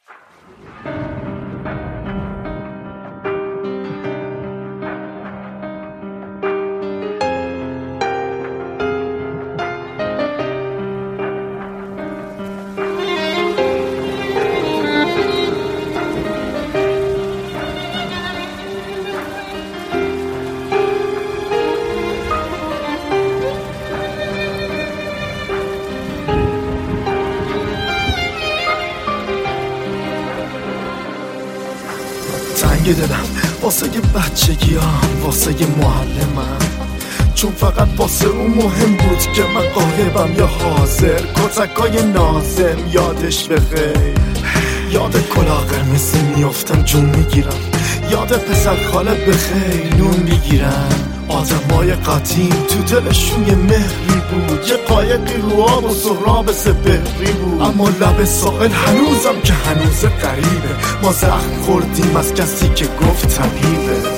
تنگ دلم واسه یه بچگیام، واسه یه معلمم، چون فقط واسه اون مهم بود که من غایبم یا حاضر. کتکای نازم یادش بخیر، یاد کلاه قرمزی میافتم جون میگیرم، یاد پسر خاله بخیر نون میگیرم. آدمای قدیم تو دلشون یه مهری بود، یه قایقی رو آب و سهراب سپهری بود. اما لب ساحل هنوزم که هنوز غریبه، ما زخم خوردیم از کسی که گفت طبیبه.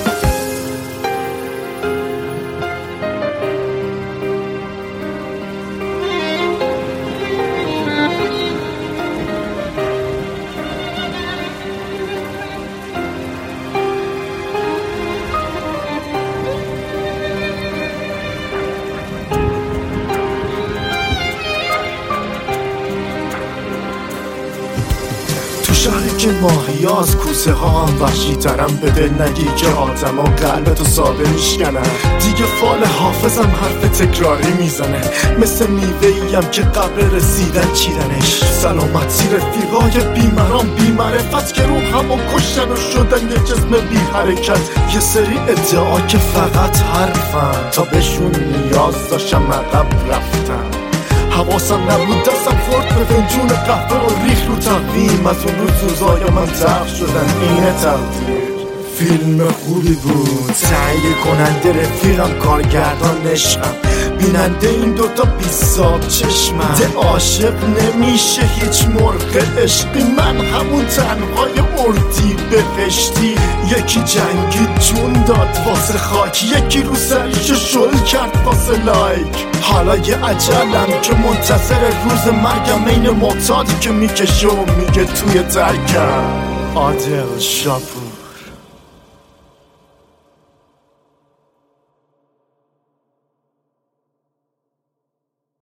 شهری که ماهی از کوسه ها هم وحشی ترم، به دل نگی که آدم ها قلبتو ساده میشکنن. دیگه فال حافظم حرف تکراری میزنه، مثل میوه‌ایم که قبل رسیدن چیدنش. سلامتی رفیقای بیمران بیمعرفت که رو همو کشتن و شدن یه جسم بی حرکت. یه سری ادعا که فقط حرفن، تا بهشون نیاز داشتم عقب رفتم. حواسم نبود دستم خورد به فنجون قهوه و ریخ رو تقویم. از اون روز روزای من تلخ شدن، اینه تقدیر. فیلم خوبی بود، تهیه کننده رفیقم، کارگردان عشقم، بیننده این دوتا بیساب چشمم. ده عاشق نمیشه هیچ مرغ عشقی، من همون تنهای اردی بهشتی. یکی جنگی جون داد واسه خاک، یکی رو سرشو شل کرد واسه لایک. حالا یه عجلم که منتظر روز مرگم، این معتادی که میکشه و میگه توی ترکم عادل شاپو.